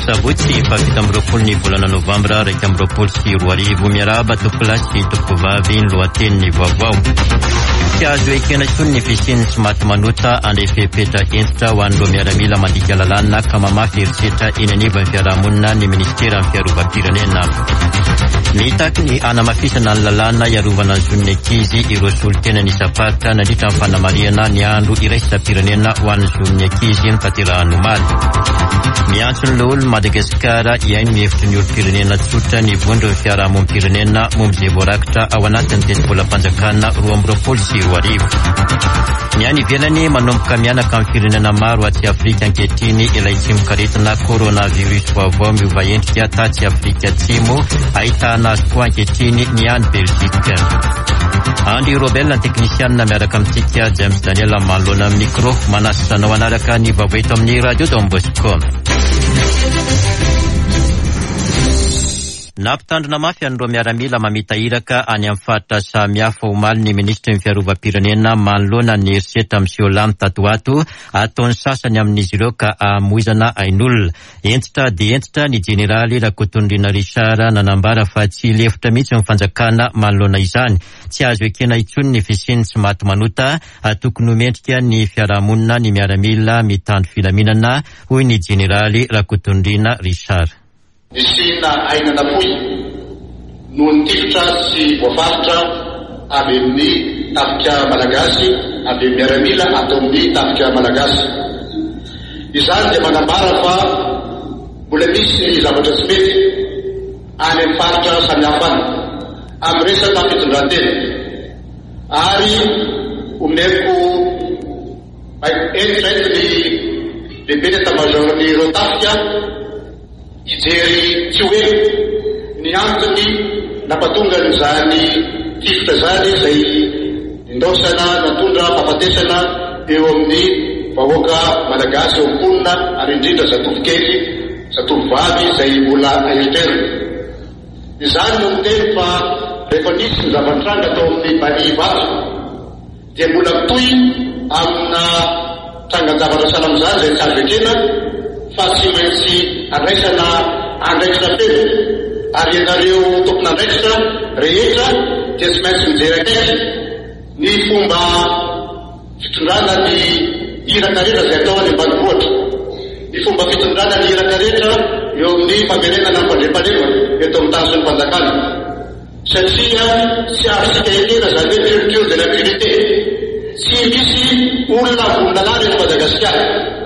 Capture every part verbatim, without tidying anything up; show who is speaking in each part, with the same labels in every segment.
Speaker 1: Sabotsy fafito amby roapolo ny volana novambra raika amby roapolo sy roa arivo miarahaba topolasy topovavy ny lohateniny vaovao. Tsy azo ekena intsony ny fisiany tsy maty manota andefepetra entitra ho an'ireo miaramila mandika lalàna ka mamaky herisetra eny anivon'ny fiarahamonina ny ministera amin'ny fiarovam-pirenena. Nitaky ny anamafisana ny lalàna iarovana ny zon'ny ankizy ireo solitena ny saparitra nandritra amin'ny fanamariana ny andro iraisam-pirenena ho an'ny zon'ny ankizy ny tanterahany omaly. Miantso ny lolo Madagasikara iaino mihevitry ny olo-pirenena tsotra ny vondro ny fiarahamonim-pirenena momba izay voarakitra ao anatin'ny teti-bolam-panjakana roa amby roapolo sy roa arivo. Ny any ivelany manomboka mianaka amin'ny firenena maro atsy Afrika ankehitriny ilay tsy mikaretina coronavirus vaovao miova endrika tatsy Afrika Atsimo ahitana azy koa ankehitriny ny any Belzika. Andy Robel ny teknisianina miaraka amintsika James Daniel manoloana amin'ny micro manasisanao anaraka ny vaovao eto amin'ny radio Don Bosco. Nampitandrina mafy an'ireo miaramila mamita iraka any amin'ny faritra samihafa omaly ny ministry ny fiarovam-pirenena manoloana ny herisetra amin'ny Olamy Tatoato ataony sasany amin'izy ireo ka amoizana ain'olona. Entitra dia entitra ny jeneraly Rakotondrina Richard nanambara fa tsy lefitra mihitsy ny fanjakana manoloana izany. Tsy azo ekena intsony ny fisiany tsy maty manota tokony mendrika ny fiarahamonina ny miaramila mitandro filaminana hoy ny jeneraly Rakotondrina Richard.
Speaker 2: Nisina ainana foy no nitifitra sy voafaritra avy amin'ny tafika malagasy avy amin'ny miaramila atao amin'ny tafika malagasy. Izany dia manambara fa mbola misy ny zavatra tsy mety any amin'ny faritra samihafa any amin'ny resaka fitondran-tena ary omeko entraenty ny lehibe etat-major-ny ireo tafika ijery tsy hoe ny antony nampatonga n'izany tifitra zany izay indosana natondra fahafatesana eo amin'ny vahoaka malagasy eo amponina ary indrindra zatovokely zatovovavy izay mbola aeritrerina. Izany no miteny fa rehefa nisy ny zava-nitranga atao amin'ny bani vato dia mbola mitoy amina trangan-javatra sana amin'izany izay tsy azo ekena fa tsy maintsy andraisana andraikitra feno ary ianareo tompona andraikitra rehetra dia tsy maintsy mijery akaiky ny fomba fitondrana ny iraka rehetra izay atao any ambanivohitra, ny fomba fitondrana ny iraka rehetra eo amin'ny famerenana ny fandrem-pahalema eto amin'ny tany sy ny fanjakana satria tsy afisika ekena zany hoe culture de l'impunité, tsy misy olona vononlalàna eto Madagasikara.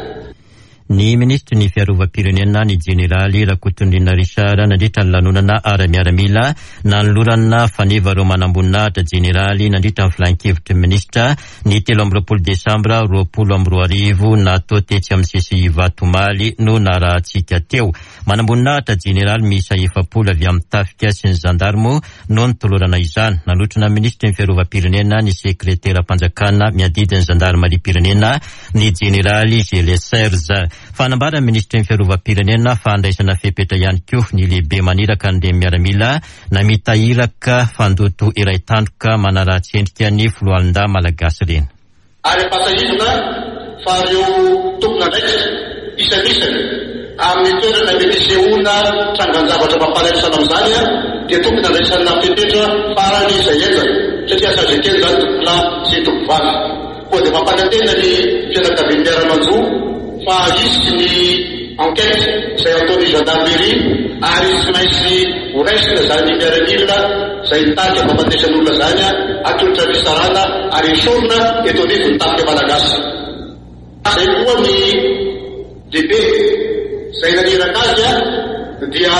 Speaker 1: Ny ministry ny fiarovam-pirenena ny jeneraly Rakotondrina Richard nandritra ny lanonana ara-miaramila nanolorana faneva reo manambonahitra jeneraly nandritra ny filan-kevitry ministra ny telo amby roapolo desambra roapolo amby roa arivo natao tetsy amin'ny C C I Vatomaly no narahantsika teo. Manambonahitra jeneraly miisa efapolo avy amin'ny tafika sy ny zandarmo no nitolorana izany. Nanotrana ministry ny fiarovam-pirenena ny sekretera panjakana miadidi ny zandarmariam-pirenena ny jeneraly Jules Serge. Fanambara ministry ny fiarovam-pirenena fa andraisana fepetra ihany koa ny lehibe maniraka ny miaramila na mitahiraka fandoto iray tandroka manaratsy endrika ny filohalondahy malagasy reny.
Speaker 2: Ary pasahivina fa ireo tompona andraikitra isan'isany amin'ny toerana mety sehoana trangan-javatra mampalaisana amin'izany dia tokony andraisana fepetra farany izay enzana satria sazekeny zany tompona sy topovavy koa dia mampalantena ny fianakavian'ny miara-manjo fa isy ny enquête izay ataon'ny gendarmerie ary tsy maintsy horaisina zany miaramila izay mitady ampahafatesan'olona zany atolotra fisarana ary esorona eto anivo ny tafika malagasy. Izay koa ny lehibe izay naniraka azy dia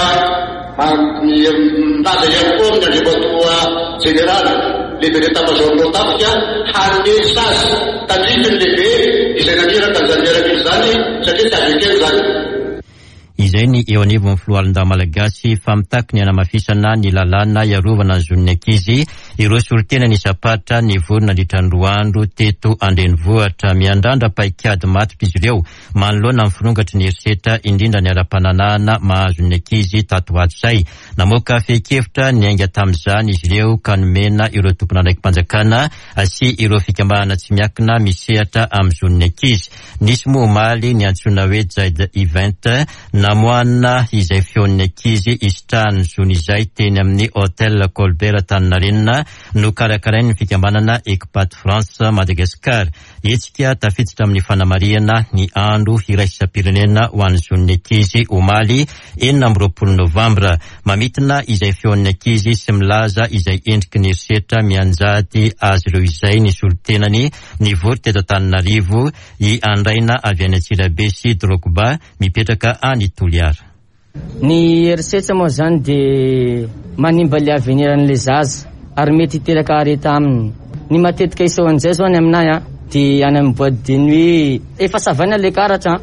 Speaker 2: milaza ihany koa amin'ny andriamatoa jeneraly lehibe etat-major-nao tafika hanome sazy tandrify ny lehibe izay naniraka an'izany miaramila zany satria tsy azo ekeny zany.
Speaker 1: Izay ny eo anivon'ny filohalondahy malagasy fa mitaky ny anamafisana ny lalàna iarovana ny zon'ny ankizy ireo solitena ny sapatra ny vorona litranroandro teto andrenivohitra miandrandra paikady maty izy ireo manoloana amin'ny firongatry ny eriseta indrindra ny ara-pananana mahazo ny ankizy tato ato izay namoaka fehi-kevitra ny ainga tamin'izany izy ireo ka nomena ireo tompona andraiky mpanjakana sy ireo fikambanana tsy miakina misehatra amin'ny zon'ny ankizy. Nisy moa omaly ny antsoina hoe Jaid Event namoana izay feon'ny ankizy istrany zony izay teny amin'ny Hotel Colbert Taninarenina no karakarainy ny fikambanana Ekipaty France Madagasikara. Etsika tafiditra amin'ny fanamariana ny andro iraisam-pirenena ho an'ny zon'ny ankizy omaly enina amby roapolo novambra. Mamitina izay feon'ny ankizy sy milaza izay endriky ny erisetra mianjady azy ireo izay ny solotenany ny vory teto Antananarivo i andraina avy any Antsirabe sy Drogba mipetraka any Toliara.
Speaker 3: Ny erisetra moa zany de manimba le aveniran'le zaza ary mety hiteraka areta aminy. Ny matetika isao an'izay zao any aminay a de any amin'ny boîte de nuit efa savana le karatra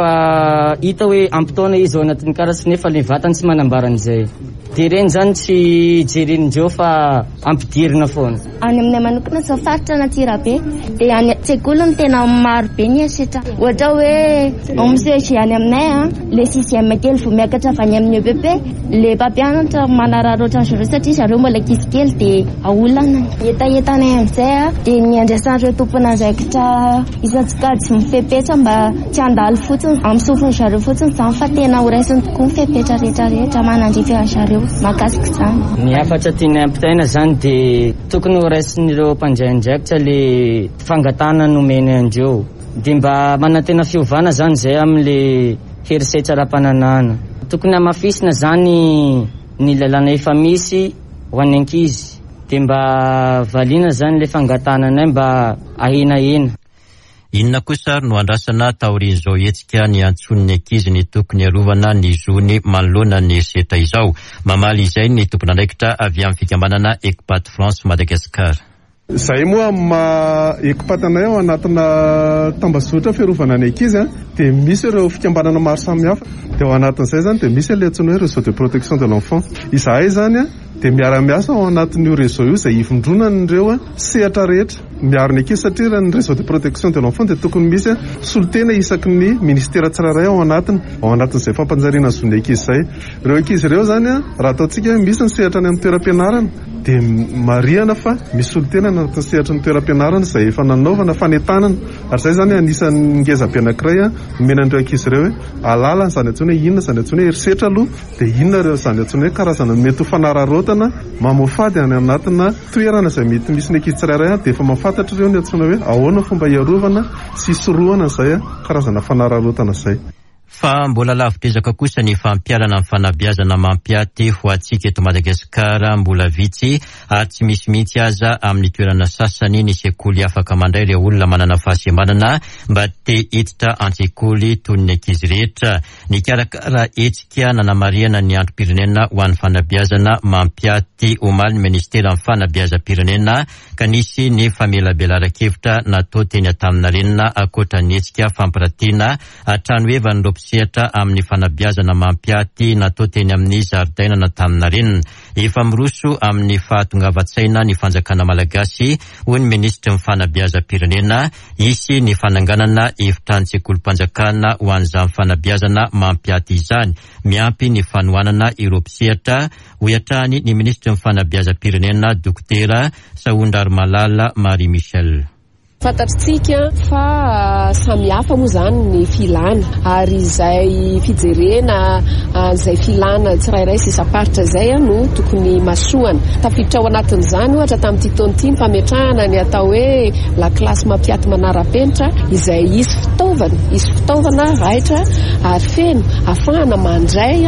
Speaker 3: fa hita hoe ampitaona izy ao anatin'ny karatra nefa le vatany tsy manambaran'izay. De reny zany tsy jerenindreo fa ampidirina foana.
Speaker 4: Any amin'ny manokana zao faritra Antsirabe de any an-tsekoly ny tena maro be ny erisetra. Ohatra hoe omisy any aminay a le sixième kely vao miakatra avy any amin'ny E P P le mpampianatra manararotra azy ireo satria zareo mbola ankizy kely de aolana. Etaetanay amin'izay a de ny andraisan'ireo tompona andraikitra isan-tsokajy sy mifepetra mba tsy handalo fotsiny amin'ny sofiny zareo fotsiny zany fa tena ho raisiny tokoa mifepetra rehetra rehetra manandrify azy zareo makasika zany.
Speaker 3: Ny afatra tiany ampitaina zany de tokony ho raisin'ireo mpandray andraikitra le fangatana nomeny andreo de mba manantena fiovana zany zay amin'le herisetra ara-pananana. Tokony hamafisina zany ny lalàna efa misy ho an'ny ankizy de mba valiana zany le fangatananay mba ahenahena.
Speaker 1: Inona kosa no andrasana taorin'izao etsika ny antson'ny ankizy ny tokony arovana ny zony manoloana ny erisetra izao. Mamaly izay ny tompona andraikitra avy amin'ny fikambanana Ekipaty France Madagasikara.
Speaker 5: Zay moa ma ekipatanay ao anatina tambazotra fiarovana ny ankizy de misy ireo fikambanana maro samihafa de ao anatin'izay zany de misy le antsoina hoe réseau de protection de l'enfant. Izahay zany de miara-miasa ao anatin'io réseau io izay hifindronan'ireo sehatra rehetra miaro ny ankizy satria raha ny réseau de protection de l'enfant de tokony misy solitena isaky ny ministera tsirairay ao anatiny ao anatin'izay fampanjariana zon'ny ankizy izay. Ireo ankizy ireo zany raha ataontsika misy ny sehatra any amin'ny toeram-pianarana de marihana fa misy solitena anatin'ny sehatra ny toeram-pianarana izay efa nanaovana fanetanana ary zay zany anisan'ny ngeza-be anankiray menan'ireo ankizy ireo hoe alala zany antsoina hoe inona zany antsoina hoe erisetra aloha de inona ireo zany antsoina hoe karazana mety ho fanararotana mamofady any anatina toerana izay mety misy ny ankizy tsirairay de efa mahafantatra ireo ny antsoina hoe ahoana fomba iarovana sy sorohana izay karazana fanararotana izay.
Speaker 1: Fa mbola lavitezaka kosa ny fampiarana amin'ny fanabeazana mampiaty ho antsika eto Madagasikara mbola vitsy ary tsy misy mihitsy aza amin'ny toerana sasany ny sekoly afaka mandray ireo olona manana fahasembanana mba te hiditra an-tsekoly toy ny ankizy rehetra. Ny karakara etsika nanamariana ny androm-pirenena ho an'ny fanabeazana mampiaty omaly ny ministera amin'ny fanabeazam-pirenena ka nisy ny famelabelara-kevitra natao teny Antaninarenina akoatra ny etsika fampirantiana hatrany hoe vanireo sehatra amin'ny fanabeazana mampiaty natao teny amin'ny zaridaina na Antaninarenina. Efa miroso amin'ny fahatongavan-tsaina ny fanjakana malagasy hoy ny ministra ny fanabeazam-pirenena isy ny fananganana efitra an-tsekolim-panjakana ho an'izany fanabeazana mampiaty izany miampy ny fanohanana ireo mpisehatra ho iatrany ny ministra ny fanabeazam-pirenena dokotera Saundar Malala Marie Michel.
Speaker 6: Fantatritsika fa samihafa moa zany ny filana ary izay fijerena izay filana tsirairay sy isaparitra zay no tokony masoana. Tafiditra ao anatin'izany ohatra tamin'ity taon'ity ny fametrahana ny atao hoe la classe mampiaty manara-penitra izay isy fitaovana isy fitaovana raitra ary feno ahafahana mandray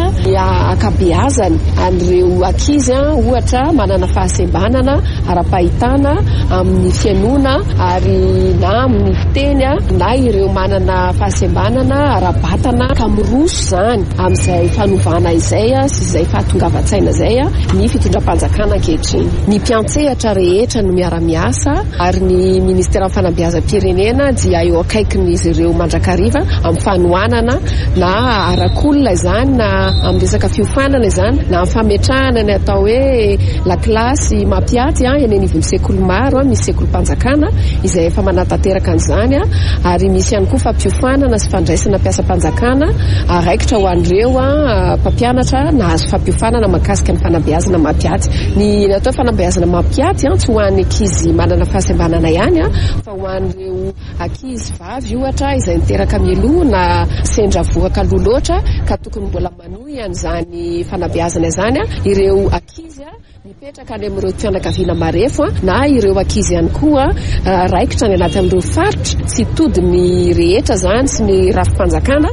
Speaker 6: akabeazany an'ireo ankizy ohatra manana fahasembanana ara-pahitana amin'ny fianona ary na amin'ny fiteny na ireo manana fahasembanana ara-batana ka miroso zany amin'izay fanovana izay sy izay fahatongavan-tsaina izay ny fitondram-panjakana ankehitriny. Ny mpiantsehatra rehetra no miara-miasa ary ny ministera fanabeazam-pirenena dia eo akaikin'izy ireo mandrakariva amin'ny fanohanana na arakolona izany na amin'ny resaka fiofanana izany na amin'ny fametrahana ny atao hoe la klasy mampiaty eny anivon'ny sekoly maro misy sekolim-panjakana izay efa manatanteraka an'izany ary misy ihany koa fampiofanana sy fandraisana mpiasam-panjakana araikitra ho an'ireo mpampianatra nahazo fampiofanana mahakasika ny fanabeazana mampiaty. Ny natao fanabeazana mampiaty tsy ho an'ny ankizy manana fahasembanana ihany fa ho an'ireo ankizy vavy ohatra izay niteraka mieloha na sendra voaka loloatra ka tokony mbola manohy an'izany fanabeazana izany ireo ankizy mipetraka any amin'ireo fianakaviana marefo na ireo ankizy ihany koa raikitra ny anaty amin'ireo faritra sy tody ny rehetra zany sy ny rafim-panjakana.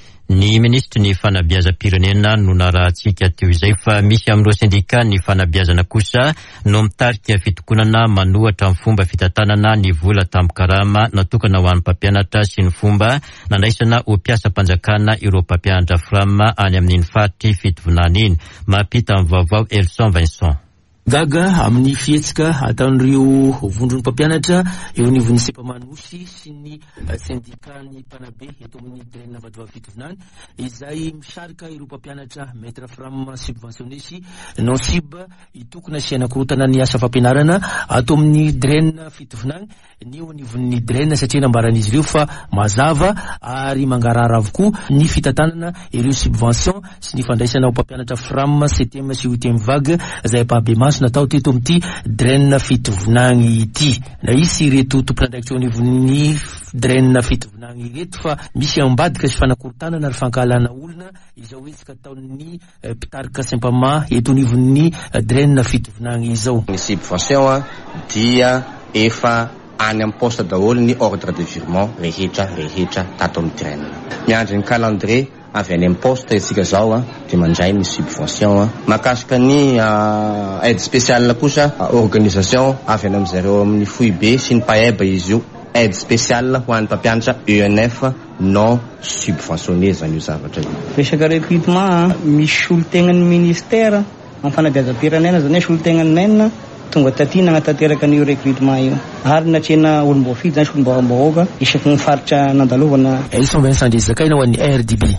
Speaker 1: Ny ministry ny fanabeazam-pirenena no narahantsika teo izay fa misy amin'ireo sindika ny fanabeazana kosa no mitarika fitokonana manohatra amin'ny fomba fitantanana ny vola tamin'ny karama natokana ho an'ny mpampianatra sy ny fomba nandraisana ho mpiasam-panjakana ireo mpampianatra frama any amin'iny faritry fitovonana iny. Mampita amin'ny vaovao Elson Vincent.
Speaker 7: Gaga amin'ny fietsika ataon'ireo vondron'ny mpampianatra eo anivon'ny sepa-manosy sy ny syndikan'ny mpanabe eto amin'ny drenina vadoava fitovonana izay misarika ireo mpampianatra maître frama subventionné sy non sub hitokona sy anakorotana ny asa fampianarana ato amin'ny drenina fitovonana ny eo anivon'ny drenina satria nambaran'izy ireo fa mazava ary mangarara avokoa ny fitantanana ireo subvention sy ny fandraisana ho mpampianatra frama septième sy huitième vague izay mpabe maso natao teto amin'ity drenina fitovonana ity. Na isy ireto tompon'andraikitra eo anivon'ny drenina fitovonana ireto fa misy ambadika sy fanakorontanana ary fankahalana olona izao etsika ataon'ny mpitarika simpama eto anivon'ny drenina fitovonana izao.
Speaker 8: Ny subvention dia efa any amin'ny poste daholo ny ordre de virement rehetra rehetra tato amin'ny drenina. Miandry ny calendrier avy any amin'ny poste isika zao dia mandray ny subvention makasika ny aide spéciale kosa organisation avy any amin'izareo amin'ny F O I B sy ny P A E B izy io aide spéciale ho an'ny mpampianatra E N F non subventionné zany io zavatra io.
Speaker 9: Resaka recrutement misy olo-tegnan'ny ministère amin'ny fanabeazam-pirenena zany hoe olo-tegnan'ny menina tonga tatina agnatanteraka an'io recrutement io ary natrena olom-boafidy zany sy olom-bahoaka isaky ny faritra nandalovana.
Speaker 7: Elson Vincent Ndrizakaina ho an'ny R D B.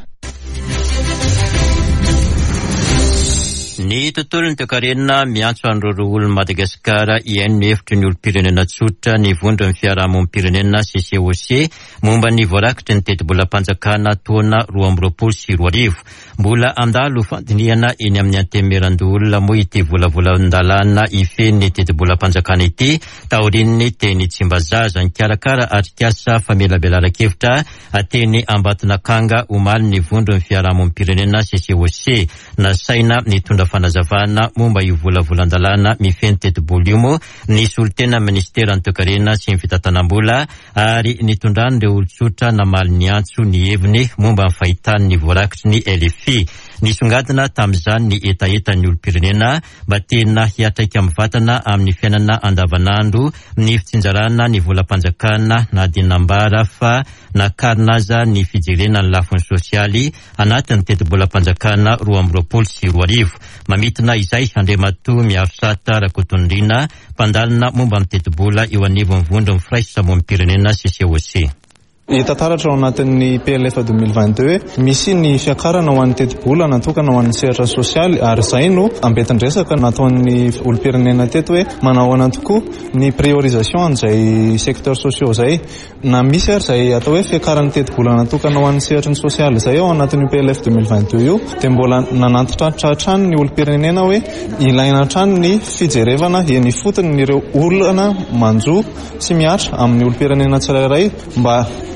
Speaker 1: Ny tontolon'ny toekarenina miantso an'ireo olona Madagasikara iaino ny hevitry ny olom-pirenena tsotra ny vondro ny fiarahamonim-pirenena C C O C momba ny voarakitry ny teti-bolam-panjakana taona roa amby roapolo sy roa arivo. Mbola andalo fandinihana eny amin'ny antemeran-dolona moa ity volavolan-dalàna ifeny teti-bolam-panjakana ity taorin'ny teny Tsimbazaza ny karakara atrikasa famelabelara-kevitra ateny Ambatonakanga omaly ny vondro ny fiarahamonim-pirenena C C O C nasaina nitondra fanazavana momba io volavolan-dalàna mifeny teti-bola io moa nisy olo-tena ministeran'ny toekarena sy ny fitantanam-bola ary nitondrany ireo olo-tsotra namaly ny antso ny heviny momba ny fahitan'ny voarakitry ny L F I. Nisongadina tamin'izany ny etaetan'ny olom-pirenena mba tena hiatraika amin'ny vatana amin'ny fiainana andavanandro ny fitsinjarana ny volam-panjakana na dinambara fa nakarina aza ny fijerena ny lafiny sosialy anatin'ny teti-bolam-panjakana roa amby roapolo sy roa arivo. Mamitina izay Andriamatoa Miarisata Rakotondrina mpandalina momba amin'ny teti-bola eo anivon'ny vondro ny firaisa monim-pirenena C C O C.
Speaker 5: Hita taratra ao anatin'ny P L F deux mille vingt-deux misy ny fiakarana ho an'ny teti-bola natokana ho an'ny sehatra sosialy ary izay no ambetindresaka nataon'ny olom-pirenena teto hoe manao ana tokoa ny priorisation an'izay secteur sociaux zay na misy ary izay atao hoe fiakaran'ny teti-bola natokana ho an'ny sehatry ny sosialy izay ao anatin'ny P L F deux mille vingt-deux io dia mbola nanantitra hatrany ny olom-pirenena hoe ilaina hatrany ny fijerevana eny fotony ireo olana manjo sy miatra amin'ny olom-pirenena tsirairay mba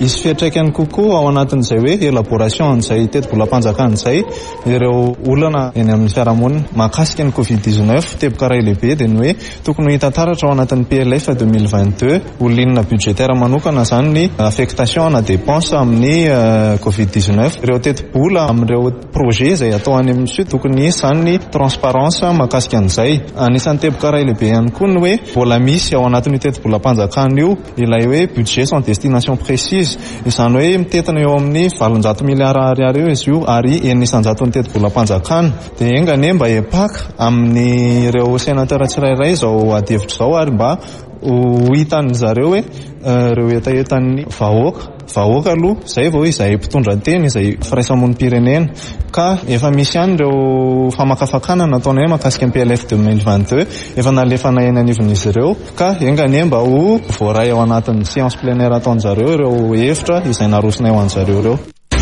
Speaker 10: Isy fiantraikany kokoa ao anatin'izay hoe élaboration izay teti-bolam-panjakana izay ireo olana eny amin'ny fiarahamonina mahakasika ny covid dix-neuf. Teboka iray lehibe dia ny hoe tokony hitantaratra ao anatin'ny P L F deux mille vingt-deux ho linina budgétaire manokana zany ny affectation na dépense amin'ny uh, covid dix-neuf. Ireo teti-bola amin'ireo projet izay atao any amin'ny sud tokony zany ny transparence mahakasika an'izay. Anisan'ny teboka iray lehibe ihany koa ny hoe vola misy ao anatin'ny teti-bolam-panjakana io ilay hoe budget sans destination précise, izany hoe mitetina eo amin'ny valonjato miliara ariary eo izy io ary enina isanjato ny teti-bolam-panjakana. Dia engane mba epaka amin'ny ireo sénateur tsirairay izao adihevitra izao ary mba ho hitan'ny zareo hoe ireo etaetan'ny vahoaka vahoaka aloha izay vao izay mpitondra teny izay firaisamonim-pirenena ka efa misy ihany ireo famakafakana nataona hoe mahakasika ny P L F deux mille vingt-deux efa nalefana eny anivon'izy ireo ka engane mba ho voaray ao anatin'ny séance plenaire ataon'zareo ireo hevitra izay narosonay ho an'zareo ireo.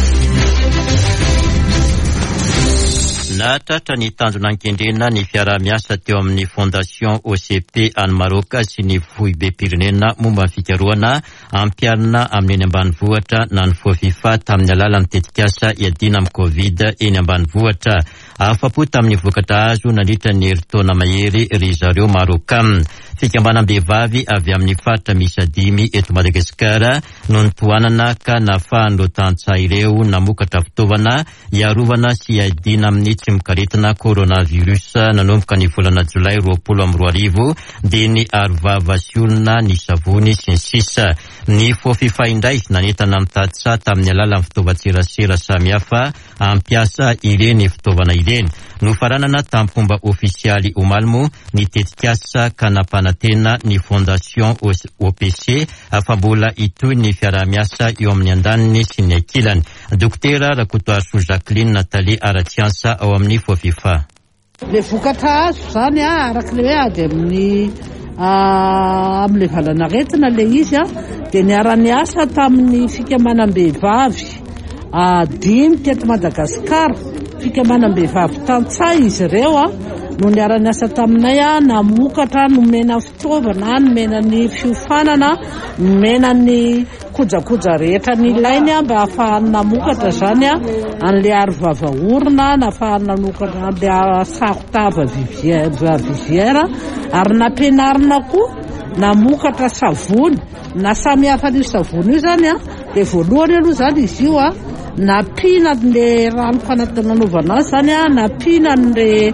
Speaker 1: Natratra ny tanjona ankendrena ny fiara-miasa teo amin'ny fondation O C P any Maroka sy ny foibe-pirenena momba ny fikarohana ampiarina amin'ny eny ambanivohitra na ny foafifa tamin'ny alalan'ny tetikasa iadina amin'ny Covid eny ambanivohitra. Afa-po tamin'ny vokatra azo nandritra ny herintaona mahery ry zareo Maroka. Fikambanam-behivavy avy amin'ny faritra misy dimy eto Madagasikara no nitoanana ka nafahan'ireo tantsaha ireo namokatra fitaovana iarovana sy iadina amin'ny tsy mikaretina coronavirus nanomboka ny volana Jolay roapolo amby roa arivo dia ny arovava sy olona ny savony sy ny sisa. Ny foafifa indray nanentana mitady tamin'ny alalan'ny fitaovan-tserasera samihafa ampiasa ireny fitaovana ireny. Nofaranana tampomba ofisialy Omalmo ny tetikasa ka nampanantena ny fondation O P C afambola itoy ny fiara-miasa eo amin'ny andaniny sy ny ankilany. Dokotera Rakotoarso Jacqueline Nathalie Aratsiansa ao amin'ny foafifa.
Speaker 11: Le vokatra azo zany araka le hoe ady amin'ny amin'le valanaretina le izy a dia niara-ny asa tamin'ny fikamanam-behivavy dimy teto Madagasikara, fikamanam-behivavy tantsaha izy ireo a no niara-ny asa taminay a namokatra nomena fitaovana, nomena ny fiofanana, nomena ny kojakoja rehetra ny ilainy a mba ahafahany namokatra zany a an'le arovava orona na ahafahany namokatra an'le sarotava vivière ary nampianarina koa namokatra savony na samy hafa n'io savony io zany a dia voalohany aloha zany izy io a napina le rano fanatananovana azy zany a napina le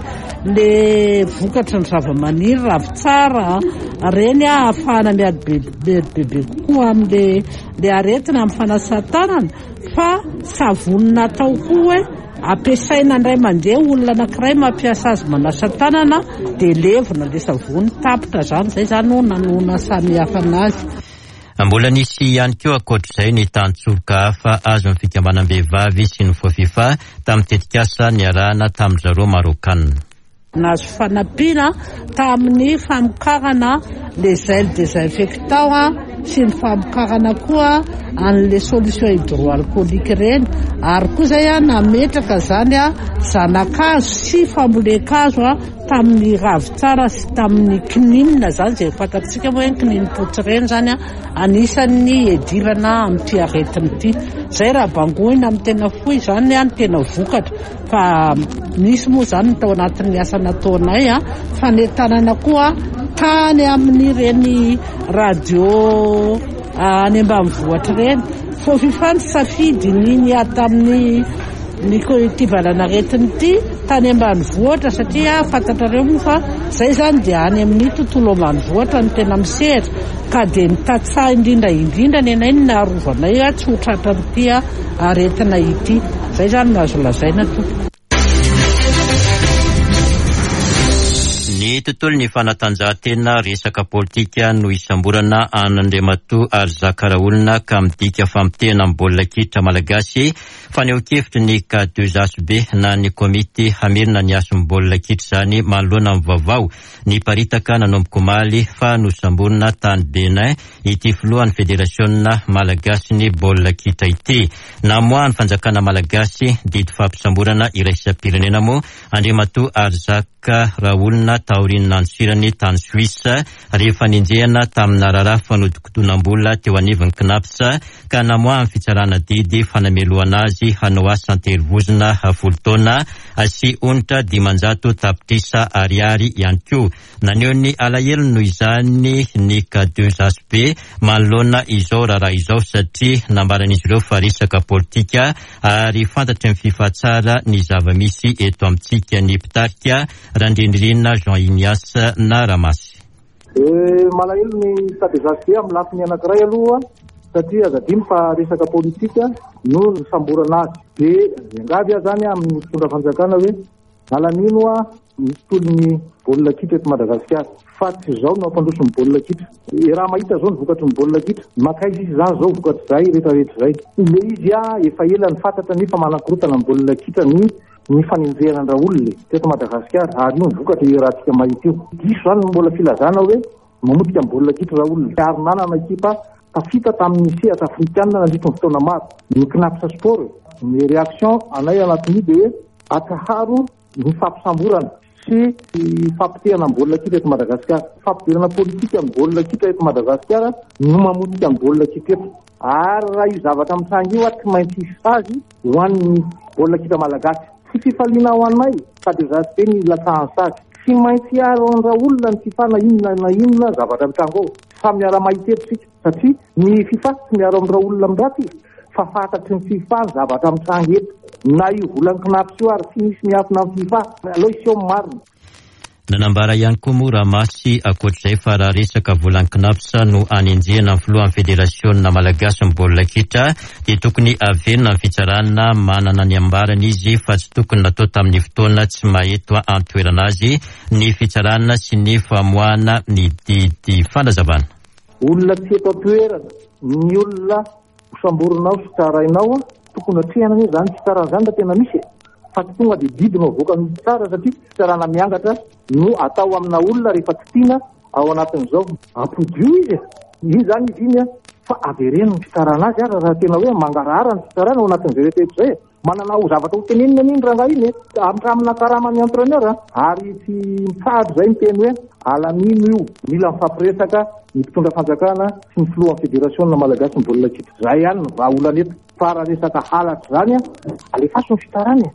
Speaker 11: le vokatra ny zava-maniry ravitsara reny a ahafahana miady bebe kokoa amin'le le aretina amin'ny fanasan-tanana fa savony natao koa hoe ampiasaina indray mandeha olona anankiray mampiasa azy manasa tanana dia levona le savony tapitra zany zay zany no nanona samihafa anazy.
Speaker 1: Mbola nisy ihany koa ankoatr'izay ny tantsoka hafa azo amin'ny fikamanam-behivavy sy ny foafifa tamin'ny tetikasa niarahana tamin'ny zareo Marokana.
Speaker 11: Nazo fanampiana tamin'ny famokarana les gels désinfectants sy ny famokarana koa an'le solution hydroalcoolique ireny ary koa zay a nametraka zany a zanakazo sy fambolekazo a tamin'ny ravitsara sy tamin'ny kinina zany zay fantatsika hoe kininy potsy ireny zany a anisan'ny edivana amin'ity aretiny ity. Zay raha bangoina amin'ny tena fohy zany a ny tena vokatra fa misy moa zany tao anatin'ny asa nataonay a fanetanana koa tany amin'ny reny radio any ambanivohitra ireny foafifa ny safidy niny ato amin'ny ny koitivalana retiny ity tany ambanivohitra satria fantatrareo moa fa zay zany dia any amin'ny tontolo ambanivohitra ny tena misehatra ka dia nitatsaha indrindra indrindra ny anay ny naharovanay a tsy ho tratra amin'ity aretina ity. Zay zany mahazo lazaina tompoko.
Speaker 1: Ny tontolo ny fanatanjahantena resaka politika no isamborana an'Andriamatoa ary zakara olona ka midika famitena amin'ny baolina kitra malagasy faneho-kevitry ny K deux H B na ny komity hamerina ny ason'ny baolina kitra zany manoloana amin'ny vaovao ny paritaka nanomboka omaly fa nosamborana tany Benin ity filohan'ny federasiona malagasy ny baolina kitra ity. Namoa ny fanjakana malagasy didy fampisamborana iraisa-pirenena moa Andriamatoa ary zakara olona taorinina ansirany tany Suisse rehefa ninjehana tamina raharaha fanodikotonam-bola teo anivon'ny Knapsa ka namoa amin'ny fitsarana didy fanameloana azy hanao asa anterivozina folo taona sy onitra dimanjato tapitrisa ariary ihany koa. Naneo ny alahelo noho izany ny K deux A S P manoloana izao raharaha izao satria nambaran'izy ireo fa resaka politika ary fantatry ny fifatsara ny zava-misy eto amintsika ny mpitarika randrindrina Jean Ignace na Ramasy.
Speaker 12: Malahelo ny K deux A S P amin'ny lafiny anankiray aloha satria azadimy fa resaka politika no samborana azy. Dia angavy aho zany amin'ny fitondra fanjakana hoe alanino a misy tolony baolina kitra eto Madagasikara fa tsy zao no ampandroso ny baolina kitra. Raha mahita zao ny vokatry ny baolina kitra makaizy izy zany zao vokatry zay rehetra rehetra zay. Le izy a efa ela ny fantatra nefa manakorotana ny baolina kitra ny ny faninjehana olona teto Madagasikara ary io ny vokatra io raha tsika mahita io. Diso zany no mbola filazana hoe mamotika ny baolina kitra olona. Ary nanana ekipa tafita tamin'ny sehatra afrikanina nandritra ny fotoana maro ny Knapsa Sport. Ny réaction anay anatin'io dia hoe akaharo ny fampisamborana sy fampitehana ny baolina kitra eto Madagasikara. Fampidirana politika ny baolina kitra eto Madagasikara no mamotika ny baolina kitra eto. Ary raha io zavatra mitsangy io tsy maintsy hisy azy ho an'ny baolina kitra malagasy. Tsy fifaliana ho anay K deux A S P ny latsahan'ny sazy. Tsy maintsy aro andra olona ny FIFA na inona na inona zavatra mitsango ao. Fa miara mahiteto sika satria ny FIFA tsy miaro amindra olona miraty fa fantatry ny FIFA ny zavatra mitsangy eto. Na io volan'ny Knapsa io ary tsy misy miafina amin'ny FIFA aloha iseo marina.
Speaker 1: Nanambara ihany koa moa Ramasy akoatr'izay fa raha resaka volan'ny Knapsa no anenjehana amin'ny filohan'ny federasiona malagasy ny baolina kitra dia tokony averina ny fitsarana manana ny ambarany izy fa tsy tokony natao tamin'ny fotoana tsy maheto antoerana azy ny fitsarana sy ny famoahana ny didy fanazavana.
Speaker 12: Olona tsy eto antoerana ny olona hosamborinao sy tsarainao tokony atrehana hoe zany tsy tsara zany da tena misy fa tsy tonga dia didy no avoaka ny tsara satria tsarana miangatra no atao amina olona rehefa tsy tiana ao anatin'izao ampodio izy io zany izy iny fa averena ny fitsarana azy ary raha tena hoe mangarahara ny fitsarana ao anatin'izay rehetra eto zay manana ho zavatra ho tenenina an'iny rangaha iny amina karamany entraîneur ary tsy mitsahatra zay ny teny hoe alanino io mila mifampiresaka ny mpitondra fanjakana sy ny filohan'ny federasiona malagasy ny baolina kitra. Zay ihany no vahaolana eto fa raha resaka halatra zany a alefaso ny fitarana.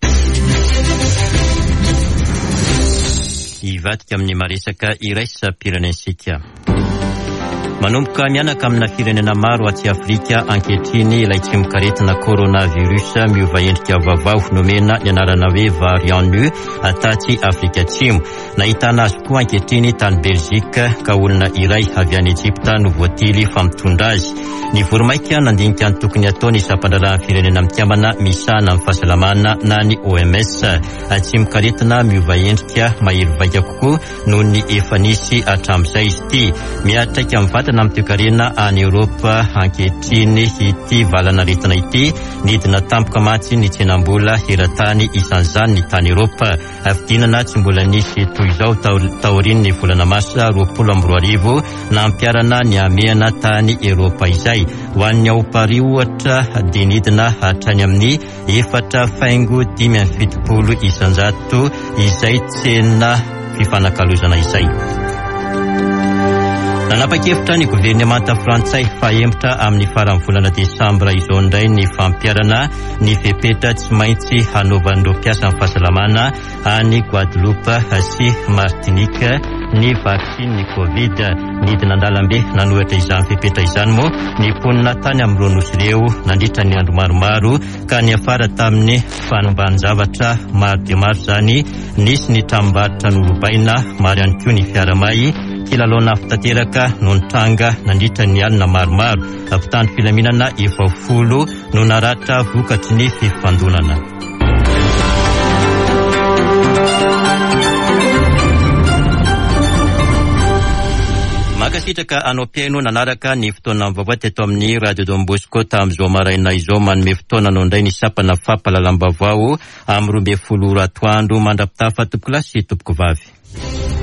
Speaker 1: Ivadika amin'ny maresaka iraisam-pirenensika. Manomboka mianaka amina firenena maro aty Afrika ankehitriny ilay tsy mikaretina coronavirus miova endrika vaovao nomena ny anarana hoe variant nu ataty Afrika Atsimo. Nahitana azy koa ankehitriny tany Belzika ka olona iray avy any Egypta no voatily famitondra azy. Ny voromaika nandinika ny tokony atao ny sampandrarahany firenena mitiamana misana amin'ny fahasalamana na ny O M S. Tsy mikaretina miova endrika mahery vaika kokoa noho ny efa nisy hatramin'izay izy ity. Miatraika amin'ny vatana amin'ny toekarena any Europa ankehitriny ity valana retina ity nidina tampoka matsy ny tsenam-bola eran-tany isan'izany ny tany Europa. Avidinana tsy mbola nisy toy izao taoriny ny volana Marsa roapolo amby roa arivo nampiarana ny ameana tany Europa izay. Ho an'ny ao Paris ohatra dia nidina hatrany amin'ny efatra faingo dimy amby fitopolo isanjato izay tsena fifanakalozana izay. Nanapa-kevitra ny governemanta frantsay fa hemitra amin'ny faran'ny volana desambra izao indray ny fampiarana ny fepetra tsy maintsy hanaovan'ireo mpiasa amin'ny fahasalamana any Guadeloupe sy Martinique ny vaksiny ny Covid. Nidina andalambe nanohatra izany fepetra izany moa ny ponina tany amin'ireo nosy ireo nandritra ny andro maromaro ka ny afara tamin'ny fanombahan-javatra maro dia maro zany nisy ny tranombarotra nolobaina maro ihany koa ny fiaramay kilalao fitateraka no nitranga nandritra ny alina maromaro. Mpitandro filaminana efa folo no naratra vokatry ny fifandonana. Makasitraka anao piaino nanaraka ny fotoana vaovao teto amin'ny Radio Don Bosco tamin'izao maraina izao manome fotoana anao indray ny sapana fampahalalam-baovao amin'ny roa ambin'ny folo ratoandro mandrapitafa tompoko lahy sy tompoko vavy.